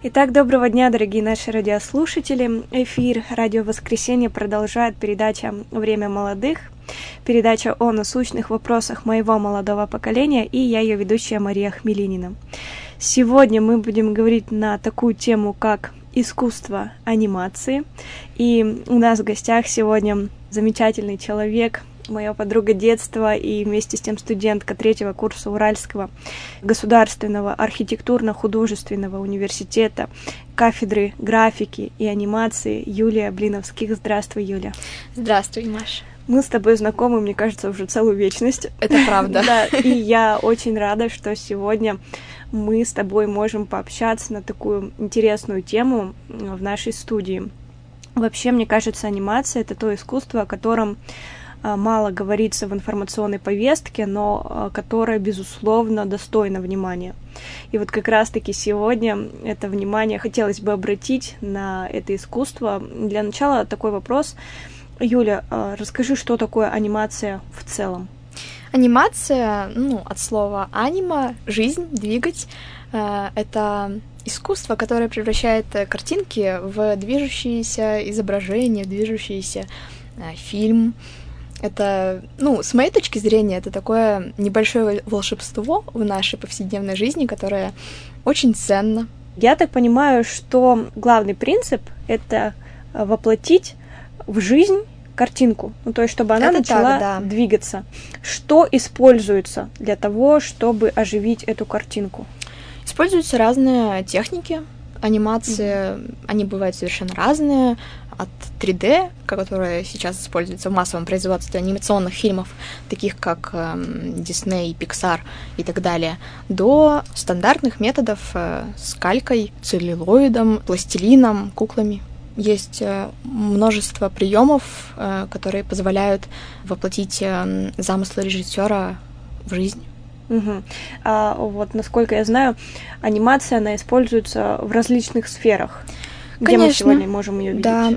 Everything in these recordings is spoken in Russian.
Итак, доброго дня, дорогие наши радиослушатели. Эфир «Радио Воскресенье» продолжает передача «Время молодых», передача о насущных вопросах моего молодого поколения, и я ее ведущая Мария Хмелинина. Сегодня мы будем говорить на такую тему, как искусство анимации, и у нас в гостях сегодня замечательный человек, моя подруга детства и вместе с тем студентка 3-го курса Уральского государственного архитектурно-художественного университета, кафедры графики и анимации Юлия Блиновских. Здравствуй, Юля. Здравствуй, Маша. Мы с тобой знакомы, мне кажется, уже целую вечность. Это правда. Да, и я очень рада, что сегодня мы с тобой можем пообщаться на такую интересную тему в нашей студии. Вообще, мне кажется, анимация — это то искусство, о котором мало говорится в информационной повестке, но которая, безусловно, достойна внимания. И вот как раз-таки сегодня это внимание хотелось бы обратить на это искусство. Для начала такой вопрос. Юля, расскажи, что такое анимация в целом? Анимация, от слова анима, жизнь, двигать. Это искусство, которое превращает картинки в движущиеся изображения, в движущийся фильм. Это, с моей точки зрения, это такое небольшое волшебство в нашей повседневной жизни, которое очень ценно. Я так понимаю, что главный принцип — это воплотить в жизнь картинку, то есть чтобы она начала двигаться. Что используется для того, чтобы оживить эту картинку? Используются разные техники анимации, они бывают совершенно разные, от 3D, которая сейчас используется в массовом производстве анимационных фильмов, таких как Disney, Pixar и так далее, до стандартных методов с калькой, целлюлоидом, пластилином, куклами. Есть множество приемов, которые позволяют воплотить замыслы режиссера в жизнь. Угу. А вот, насколько я знаю, анимация, она используется в различных сферах. Где мы сегодня можем ее видеть? Да,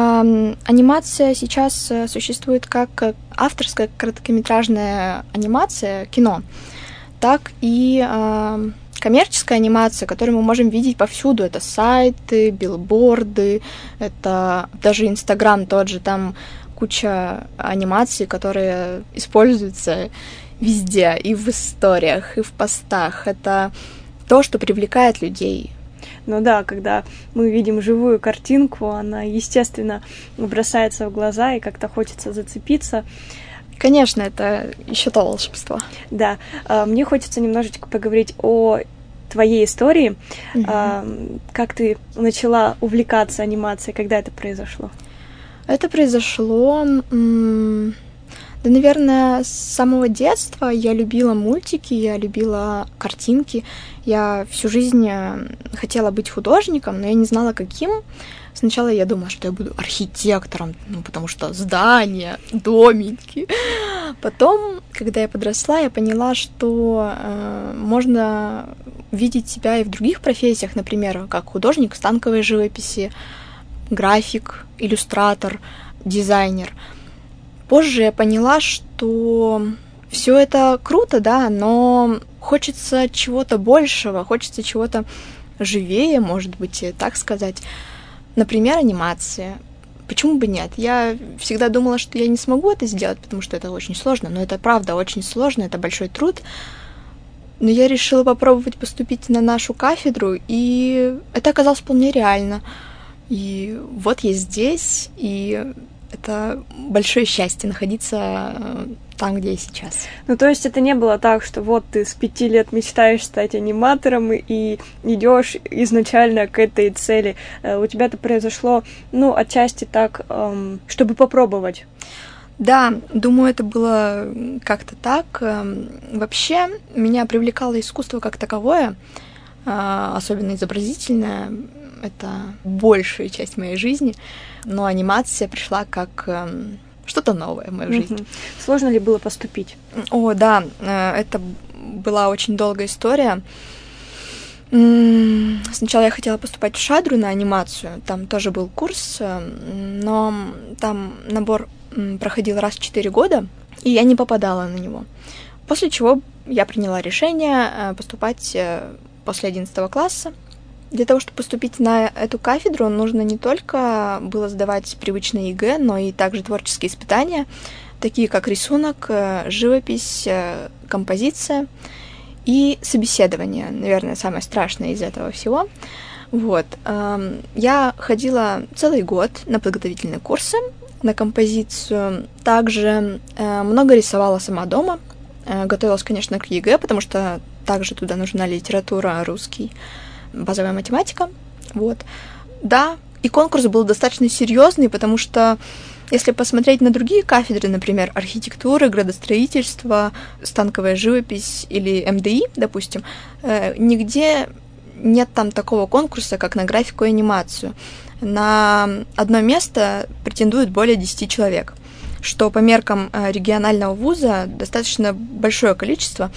анимация сейчас существует как авторская короткометражная анимация, кино, так и коммерческая анимация, которую мы можем видеть повсюду. Это сайты, билборды, это даже Инстаграм тот же, там куча анимаций, которые используются везде, и в историях, и в постах. Это то, что привлекает людей. Ну да, когда мы видим живую картинку, она, естественно, бросается в глаза, и как-то хочется зацепиться. Конечно, это еще то волшебство. Да, мне хочется немножечко поговорить о твоей истории. Как ты начала увлекаться анимацией, когда это произошло? Это произошло... Да, наверное, с самого детства я любила мультики, я любила картинки. Я всю жизнь хотела быть художником, но я не знала, каким. Сначала я думала, что я буду архитектором, потому что здания, домики. Потом, когда я подросла, я поняла, что можно видеть себя и в других профессиях, например, как художник станковой живописи, график, иллюстратор, дизайнер. Позже я поняла, что все это круто, да, но хочется чего-то большего, хочется чего-то живее, может быть, так сказать. Например, анимация. Почему бы нет? Я всегда думала, что я не смогу это сделать, потому что это очень сложно, но это правда очень сложно, это большой труд. Но я решила попробовать поступить на нашу кафедру, и это оказалось вполне реально. И вот я здесь, и это большое счастье находиться там, где я сейчас. То есть это не было так, что вот ты с 5 лет мечтаешь стать аниматором и идешь изначально к этой цели. У тебя это произошло, отчасти так, чтобы попробовать. Да, думаю, это было как-то так. Вообще, меня привлекало искусство как таковое, особенно изобразительное. Это большая часть моей жизни, но анимация пришла как что-то новое в мою жизнь. Сложно ли было поступить? О, да, это была очень долгая история. Сначала я хотела поступать в Шадру на анимацию, там тоже был курс, но там набор проходил раз в 4 года, и я не попадала на него. После чего я приняла решение поступать после 11 класса Для того, чтобы поступить на эту кафедру, нужно не только было сдавать привычные ЕГЭ, но и также творческие испытания, такие как рисунок, живопись, композиция и собеседование, наверное, самое страшное из этого всего. Вот. Я ходила целый год на подготовительные курсы, на композицию. Также много рисовала сама дома. Готовилась, конечно, к ЕГЭ, потому что также туда нужна литература, русский, базовая математика. Вот. Да, и конкурс был достаточно серьезный, потому что если посмотреть на другие кафедры, например, архитектуры, градостроительства, станковая живопись или МДИ, допустим, нигде нет там такого конкурса, как на графику и анимацию. На одно место претендует более 10 человек, что по меркам регионального вуза достаточно большое количество,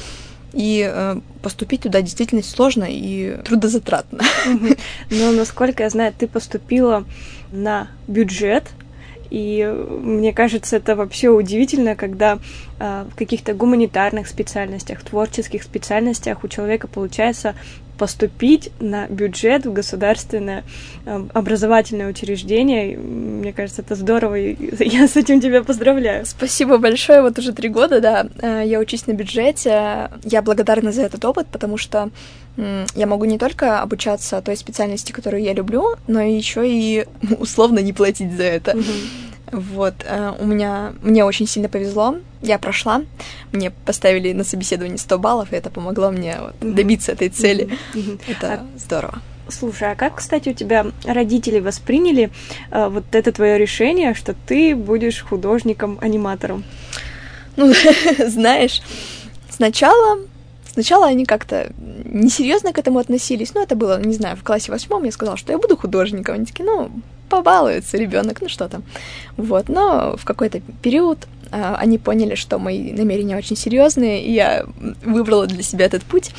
и поступить туда действительно сложно и трудозатратно. Но, насколько я знаю, ты поступила на бюджет, и мне кажется, это вообще удивительно, когда в каких-то гуманитарных специальностях, творческих специальностях у человека получается поступить на бюджет в государственное образовательное учреждение. Мне кажется, это здорово, и я с этим тебя поздравляю. Спасибо большое. Вот уже 3 года, да, я учусь на бюджете. Я благодарна за этот опыт, потому что я могу не только обучаться той специальности, которую я люблю, но еще и условно не платить за это. Вот, мне очень сильно повезло, я прошла, мне поставили на собеседование 100 баллов, и это помогло мне добиться этой цели. Это здорово. Слушай, а как, кстати, у тебя родители восприняли вот это твое решение, что ты будешь художником-аниматором? Ну, знаешь, сначала они как-то несерьезно к этому относились. Ну, это было, не знаю, в классе 8 я сказала, что я буду художником. Они такие, побалуется ребенок, ну что там. Вот, но в какой-то период они поняли, что мои намерения очень серьезные, и я выбрала для себя этот путь.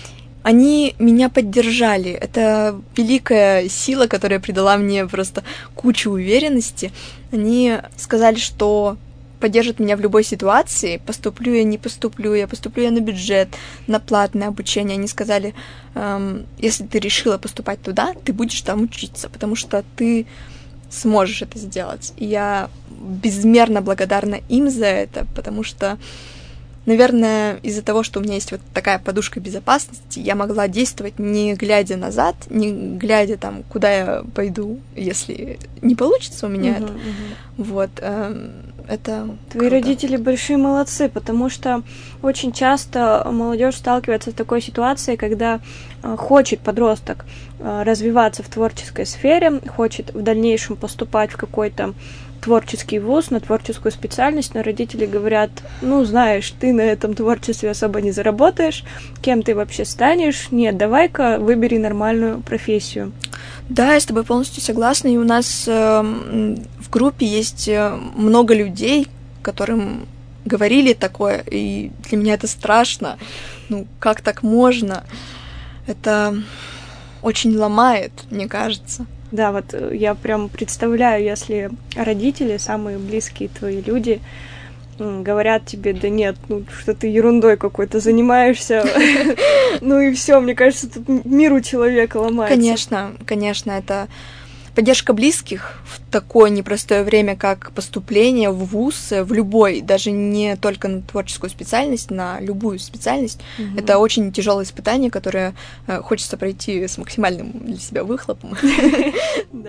Они меня поддержали. Это великая сила, которая придала мне просто кучу уверенности. Они сказали, что поддержат меня в любой ситуации, поступлю я, не поступлю я, поступлю я на бюджет, на платное обучение. Они сказали, если ты решила поступать туда, ты будешь там учиться, потому что ты сможешь это сделать. И я безмерно благодарна им за это, потому что, наверное, из-за того, что у меня есть вот такая подушка безопасности, я могла действовать, не глядя назад, не глядя там, куда я пойду, если не получится у меня это. Вот. Это Твои круто. Родители большие молодцы, потому что очень часто молодежь сталкивается с такой ситуацией, когда хочет подросток развиваться в творческой сфере, хочет в дальнейшем поступать в какой-то творческий вуз, на творческую специальность, но родители говорят, знаешь, ты на этом творчестве особо не заработаешь, кем ты вообще станешь? Нет, давай-ка выбери нормальную профессию. Да, я с тобой полностью согласна, и у нас в группе есть много людей, которым говорили такое, и для меня это страшно. Как так можно? Это очень ломает, мне кажется. Да, вот я прям представляю, если родители, самые близкие твои люди, говорят тебе, да нет, что ты ерундой какой-то занимаешься, и все, мне кажется, тут мир у человека ломается. Конечно, это поддержка близких в такое непростое время, как поступление в вуз, в любой, даже не только на творческую специальность, на любую специальность. Это очень тяжелое испытание, которое хочется пройти с максимальным для себя выхлопом. Да.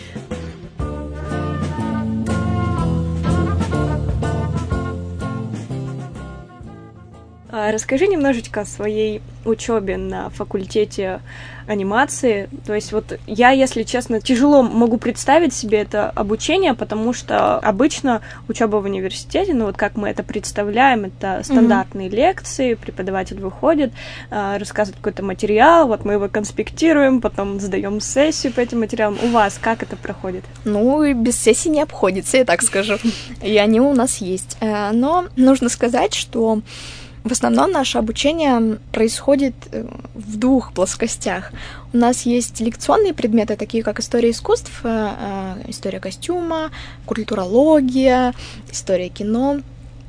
Расскажи немножечко о своей учебе на факультете анимации. То есть вот я, если честно, тяжело могу представить себе это обучение, потому что обычно учеба в университете, как мы это представляем, это стандартные лекции, преподаватель выходит, рассказывает какой-то материал, вот мы его конспектируем, потом сдаем сессию по этим материалам. У вас как это проходит? И без сессии не обходится, я так скажу. И они у нас есть. Но нужно сказать, что в основном наше обучение происходит в 2 плоскостях. У нас есть лекционные предметы, такие как история искусств, история костюма, культурология, история кино.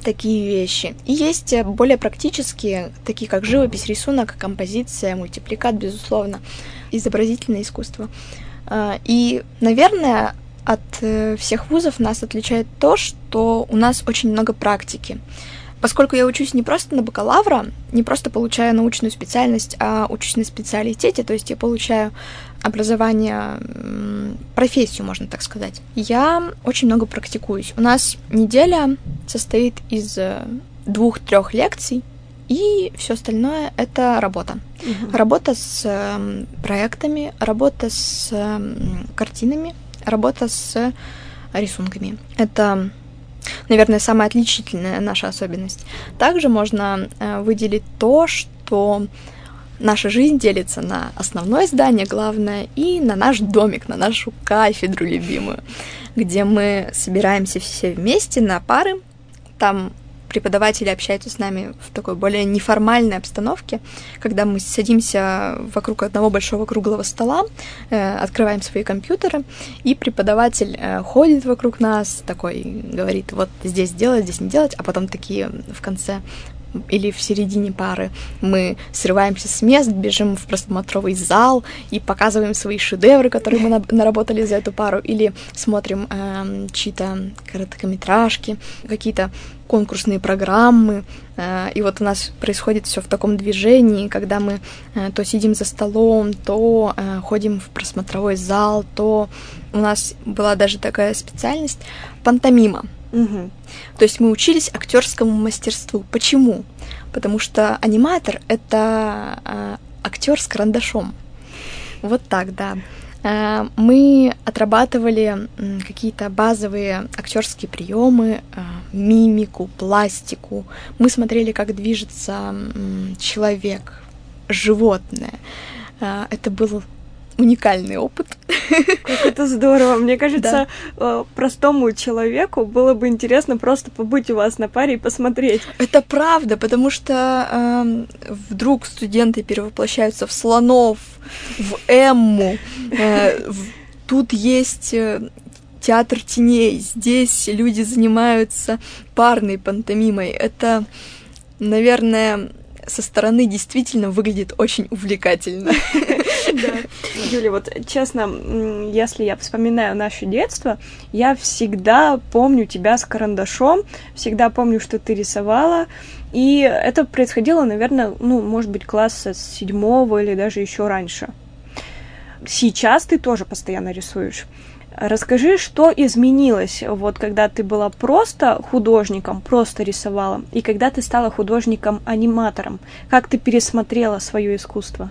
такие вещи. И есть более практические, такие как живопись, рисунок, композиция, мультипликат, безусловно, изобразительное искусство. И, наверное, от всех вузов нас отличает то, что у нас очень много практики. Поскольку я учусь не просто на бакалавра, не просто получаю научную специальность, а учусь на специалитете, то есть я получаю образование, профессию, можно так сказать. Я очень много практикуюсь. У нас неделя состоит из 2-3 лекций, и все остальное — это работа. Работа с проектами, работа с картинами, работа с рисунками. Это, наверное, самая отличительная наша особенность. Также можно выделить то, что наша жизнь делится на основное здание, главное, и на наш домик, на нашу кафедру любимую, где мы собираемся все вместе на пары. Там преподаватели общаются с нами в такой более неформальной обстановке, когда мы садимся вокруг одного большого круглого стола, открываем свои компьютеры, и преподаватель ходит вокруг нас, такой говорит, вот здесь делать, здесь не делать, а потом такие в конце или в середине пары мы срываемся с мест, бежим в просмотровый зал и показываем свои шедевры, которые мы наработали за эту пару, или смотрим чьи-то короткометражки, какие-то конкурсные программы. И вот у нас происходит все в таком движении, когда мы то сидим за столом, то ходим в просмотровой зал, то у нас была даже такая специальность — пантомима. То есть мы учились актерскому мастерству. Почему? Потому что аниматор — это актер с карандашом. Вот так, да. Мы отрабатывали какие-то базовые актерские приемы, мимику, пластику. Мы смотрели, как движется человек, животное. Это был уникальный опыт. Как это здорово. Мне кажется, простому человеку было бы интересно просто побыть у вас на паре и посмотреть. Это правда, потому что вдруг студенты перевоплощаются в слонов, в Эмму. Тут есть театр теней, здесь люди занимаются парной пантомимой. Это, наверное, со стороны действительно выглядит очень увлекательно. Да. Юля, вот честно, если я вспоминаю наше детство, я всегда помню тебя с карандашом, всегда помню, что ты рисовала, и это происходило, наверное, может быть, класса с 7-го или даже еще раньше. Сейчас ты тоже постоянно рисуешь. Расскажи, что изменилось, вот когда ты была просто художником, просто рисовала, и когда ты стала художником-аниматором? Как ты пересмотрела свое искусство?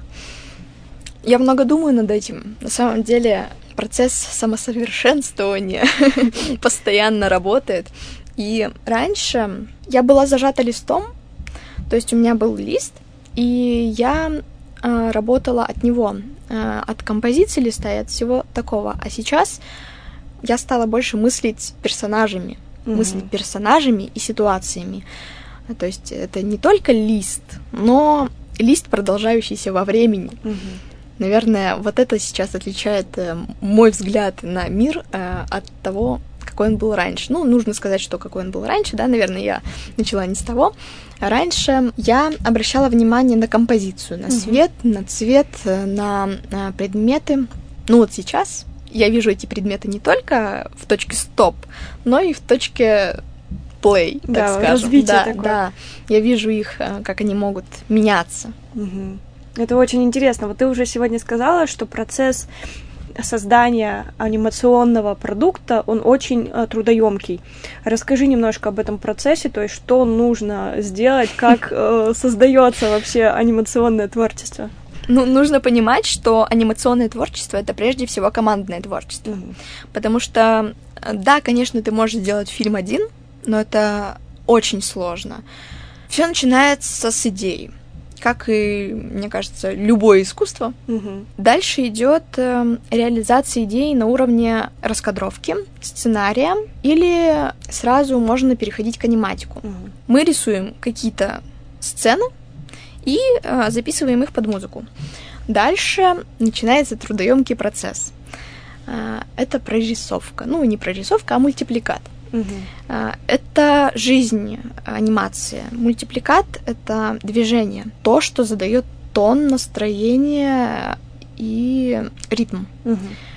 Я много думаю над этим. На самом деле процесс самосовершенствования постоянно работает. И раньше я была зажата листом, то есть у меня был лист, и я работала от него, от композиции листа и от всего такого. А сейчас я стала больше мыслить персонажами, мыслить персонажами и ситуациями. То есть это не только лист, но лист, продолжающийся во времени. Наверное, вот это сейчас отличает мой взгляд на мир от того, какой он был раньше. Нужно сказать, что какой он был раньше, да, наверное, я начала не с того. Раньше я обращала внимание на композицию, на свет, на цвет, на предметы. Вот сейчас я вижу эти предметы не только в точке стоп, но и в точке play, так скажем. Развитие такое. Да, я вижу их, как они могут меняться. Это очень интересно. Вот ты уже сегодня сказала, что процесс создания анимационного продукта, он очень трудоемкий. Расскажи немножко об этом процессе, то есть что нужно сделать, как создается вообще анимационное творчество. Нужно понимать, что анимационное творчество — это прежде всего командное творчество. Потому что, да, конечно, ты можешь сделать фильм один, но это очень сложно. Все начинается с идеи. Как и, мне кажется, любое искусство. Дальше идет реализация идеи на уровне раскадровки, сценария, или сразу можно переходить к аниматику. Мы рисуем какие-то сцены и записываем их под музыку. Дальше начинается трудоемкий процесс. Это прорисовка. Не прорисовка, а мультипликат. Это жизнь анимации. Мультипликат — это движение, то, что задает тон, настроение и ритм. Угу.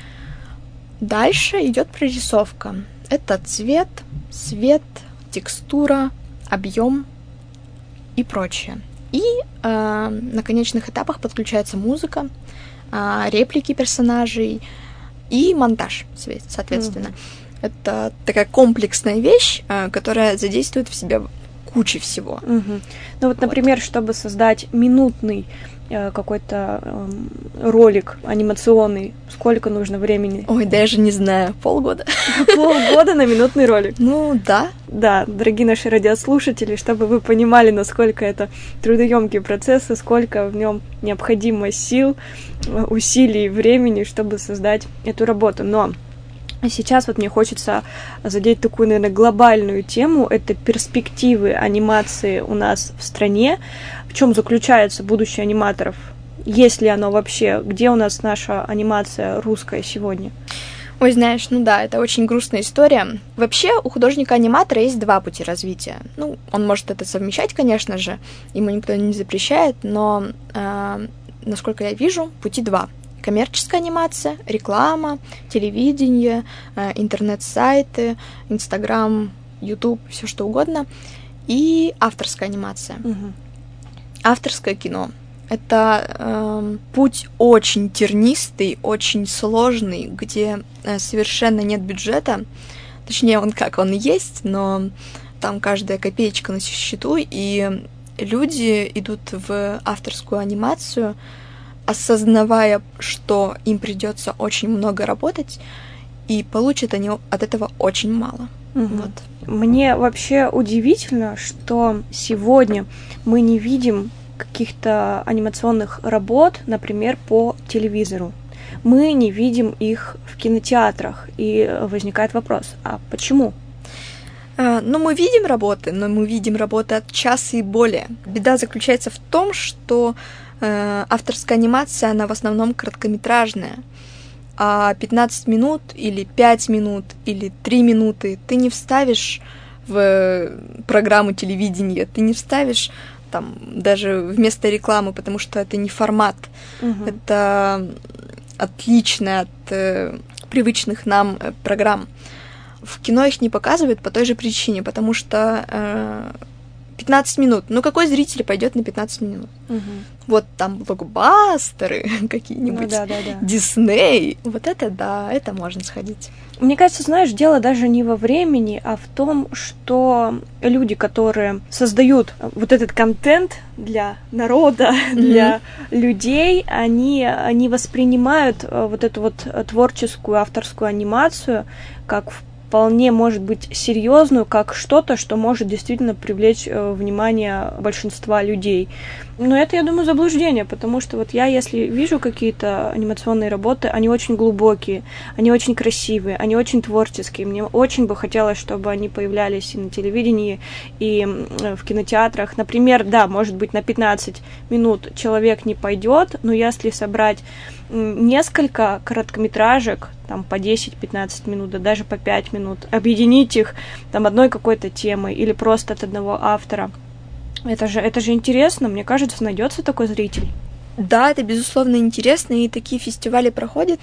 Дальше идет прорисовка. Это цвет, свет, текстура, объем и прочее. И на конечных этапах подключается музыка, реплики персонажей и монтаж, соответственно. Это такая комплексная вещь, которая задействует в себя кучу всего. Ну вот, например, чтобы создать минутный какой-то ролик анимационный, сколько нужно времени? Ой, даже не знаю, полгода. Полгода на минутный ролик? Ну, да. Да, дорогие наши радиослушатели, чтобы вы понимали, насколько это трудоемкий процесс и сколько в нем необходимо сил, усилий, времени, чтобы создать эту работу. Но сейчас вот мне хочется задеть такую, наверное, глобальную тему. Это перспективы анимации у нас в стране. В чем заключается будущее аниматоров? Есть ли оно вообще? Где у нас наша анимация русская сегодня? Ой, знаешь, ну да, это очень грустная история. Вообще, у художника-аниматора есть два пути развития. Ну, он может это совмещать, конечно же, ему никто не запрещает, но, насколько я вижу, пути два. Коммерческая анимация, реклама, телевидение, интернет-сайты, Инстаграм, Ютуб, все что угодно. И авторская анимация. Авторское кино. Это путь очень тернистый, очень сложный, где совершенно нет бюджета. Точнее, он есть, но там каждая копеечка на счету, и люди идут в авторскую анимацию, осознавая, что им придется очень много работать, и получат они от этого очень мало. Вот. Мне вообще удивительно, что сегодня мы не видим каких-то анимационных работ, например, по телевизору. Мы не видим их в кинотеатрах, и возникает вопрос, а почему? Ну, мы видим работы, но мы видим работы от часа и более. Беда заключается в том, что авторская анимация, она в основном короткометражная, а 15 минут или 5 минут или 3 минуты ты не вставишь в программу телевидения, ты не вставишь там даже вместо рекламы, потому что это не формат. Это отлично от привычных нам программ. В кино их не показывают по той же причине, потому что 15 минут. Ну, какой зритель пойдет на 15 минут? Вот там блокбастеры какие-нибудь, Дисней. Вот это да, это можно сходить. Мне кажется, знаешь, дело даже не во времени, а в том, что люди, которые создают вот этот контент для народа, для людей, они воспринимают вот эту вот творческую авторскую анимацию как вполне может быть серьезную, как что-то, что может действительно привлечь внимание большинства людей. Но это, я думаю, заблуждение, потому что вот я, если вижу какие-то анимационные работы, они очень глубокие, они очень красивые, они очень творческие. Мне очень бы хотелось, чтобы они появлялись и на телевидении, и в кинотеатрах. Например, да, может быть, на 15 минут человек не пойдет, но если собрать несколько короткометражек, там по 10-15 минут, да даже по 5 минут, объединить их там одной какой-то темой или просто от одного автора. Это же интересно, мне кажется, найдется такой зритель. Да, это, безусловно, интересно, и такие фестивали проходят,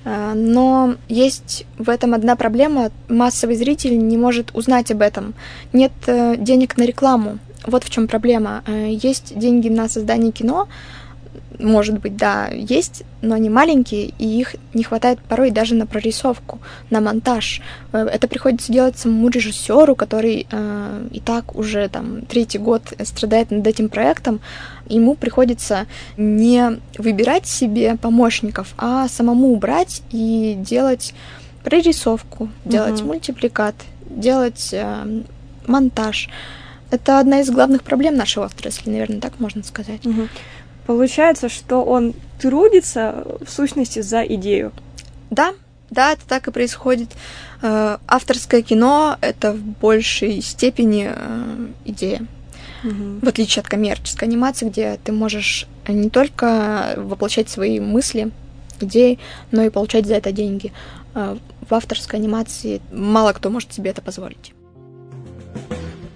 но есть в этом одна проблема. Массовый зритель не может узнать об этом. Нет денег на рекламу. Вот в чем проблема. Есть деньги на создание кино, может быть, да, есть, но они маленькие, и их не хватает порой даже на прорисовку, на монтаж. Это приходится делать самому режиссеру, который и так уже там 3-й год страдает над этим проектом. Ему приходится не выбирать себе помощников, а самому брать и делать прорисовку, делать мультипликат, делать монтаж. Это одна из главных проблем нашей отрасли, наверное, так можно сказать. Получается, что он трудится, в сущности, за идею. Да, это так и происходит. Авторское кино — это в большей степени идея. В отличие от коммерческой анимации, где ты можешь не только воплощать свои мысли, идеи, но и получать за это деньги. В авторской анимации мало кто может себе это позволить.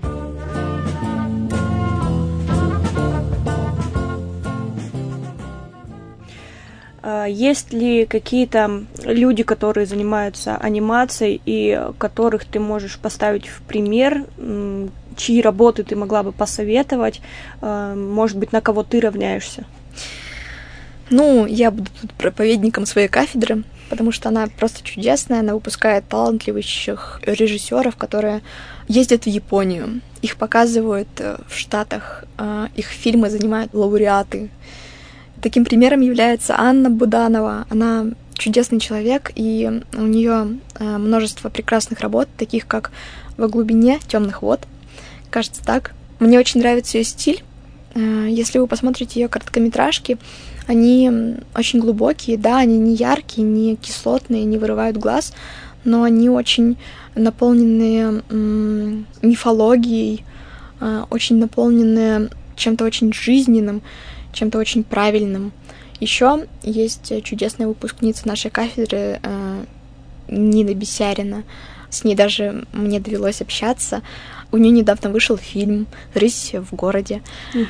Есть ли какие-то люди, которые занимаются анимацией и которых ты можешь поставить в пример, чьи работы ты могла бы посоветовать, может быть, на кого ты равняешься? Ну, я буду тут проповедником своей кафедры, потому что она просто чудесная, она выпускает талантливых режиссеров, которые ездят в Японию, их показывают в Штатах, их фильмы занимают лауреаты. Таким примером является Анна Буданова. Она чудесный человек, и у нее множество прекрасных работ, таких как «Во глубине темных вод». Кажется, так. Мне очень нравится ее стиль. Если вы посмотрите ее короткометражки, они очень глубокие, да, они не яркие, не кислотные, не вырывают глаз, но они очень наполнены мифологией, очень наполнены чем-то очень жизненным, чем-то очень правильным. Еще есть чудесная выпускница нашей кафедры Нина Бесярина. С ней даже мне довелось общаться. У нее недавно вышел фильм «Рысь в городе».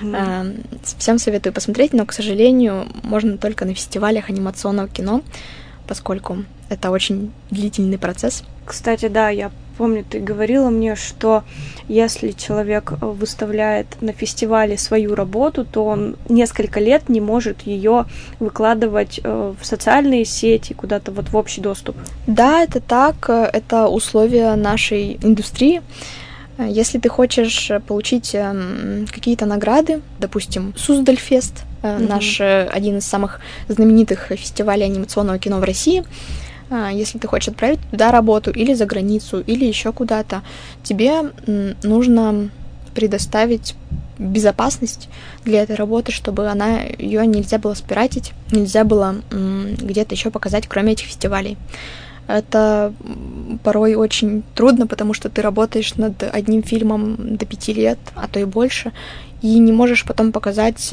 Всем советую посмотреть, но, к сожалению, можно только на фестивалях анимационного кино, поскольку это очень длительный процесс. Кстати, да, я помню, ты говорила мне, что если человек выставляет на фестивале свою работу, то он несколько лет не может ее выкладывать в социальные сети, куда-то вот в общий доступ. Да, это так, это условия нашей индустрии. Если ты хочешь получить какие-то награды, допустим, Суздальфест, наш один из самых знаменитых фестивалей анимационного кино в России, если ты хочешь отправить туда работу или за границу, или еще куда-то, тебе нужно предоставить безопасность для этой работы, чтобы ее нельзя было спиратить, нельзя было где-то еще показать, кроме этих фестивалей. Это порой очень трудно, потому что ты работаешь над одним фильмом до 5 лет, а то и больше, и не можешь потом показать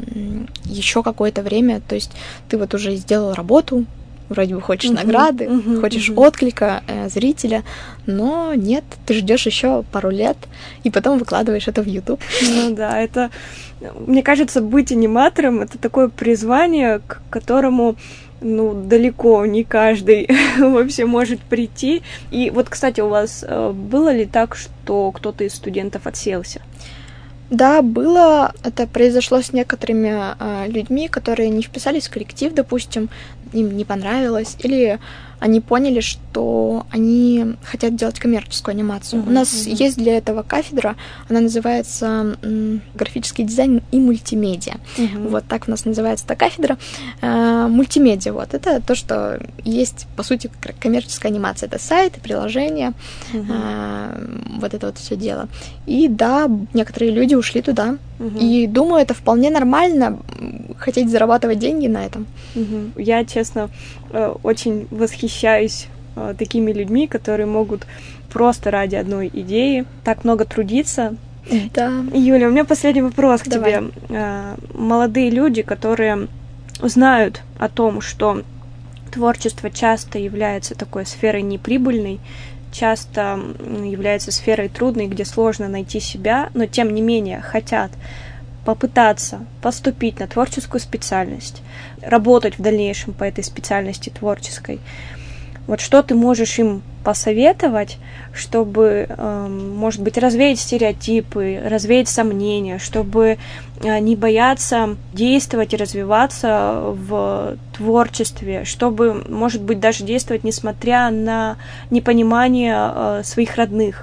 еще какое-то время. То есть ты вот уже сделал работу, вроде бы хочешь награды, хочешь отклика зрителя, но нет, ты ждешь еще пару лет, и потом выкладываешь это в YouTube. Ну да, это, мне кажется, быть аниматором — это такое призвание, к которому далеко не каждый вообще может прийти. И вот, кстати, у вас было ли так, что кто-то из студентов отселся? Да, было. Это произошло с некоторыми людьми, которые не вписались в коллектив, допустим, им не понравилось, или они поняли, что они хотят делать коммерческую анимацию. У нас есть для этого кафедра, она называется графический дизайн и мультимедиа. Вот так у нас называется эта кафедра. Мультимедиа, вот, это то, что есть, по сути, коммерческая анимация. Это сайты, приложения, вот это вот все дело. И да, некоторые люди ушли туда. И думаю, это вполне нормально, хотеть зарабатывать деньги на этом. Я, честно, очень восхищаюсь такими людьми, которые могут просто ради одной идеи так много трудиться. Да. Юля, у меня последний вопрос к Давай. тебе. Молодые люди, которые знают о том, что творчество часто является такой сферой неприбыльной, часто является сферой трудной, где сложно найти себя, но тем не менее хотят попытаться поступить на творческую специальность, работать в дальнейшем по этой специальности творческой. Вот что ты можешь им посоветовать, чтобы, может быть, развеять стереотипы, развеять сомнения, чтобы не бояться действовать и развиваться в творчестве, чтобы, может быть, даже действовать, несмотря на непонимание своих родных?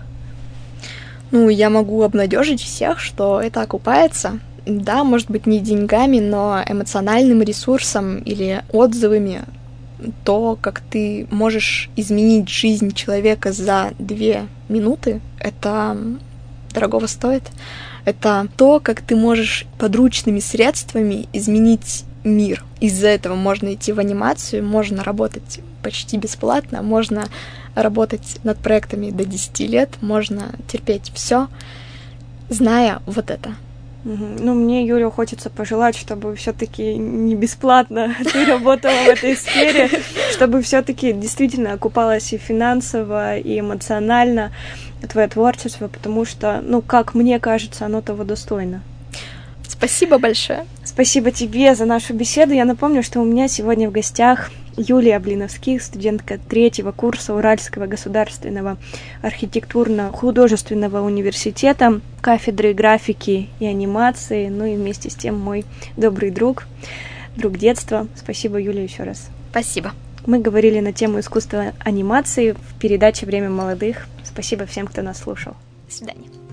Я могу обнадежить всех, что это окупается. Да, может быть, не деньгами, но эмоциональным ресурсом или отзывами. То, как ты можешь изменить жизнь человека за 2 минуты, это дорогого стоит. Это то, как ты можешь подручными средствами изменить мир. Из-за этого можно идти в анимацию, можно работать почти бесплатно, можно работать над проектами до 10 лет, можно терпеть все, зная вот это. Мне, Юля, хочется пожелать, чтобы все-таки не бесплатно ты работала в этой сфере, чтобы все-таки действительно окупалось и финансово, и эмоционально твое творчество, потому что, как мне кажется, оно того достойно. Спасибо большое. Спасибо тебе за нашу беседу. Я напомню, что у меня сегодня в гостях Юлия Блиновских, студентка 3-го курса Уральского государственного архитектурно-художественного университета, кафедры графики и анимации, ну и вместе с тем мой добрый друг детства. Спасибо, Юлия, еще раз. Спасибо. Мы говорили на тему искусства анимации в передаче «Время молодых». Спасибо всем, кто нас слушал. До свидания.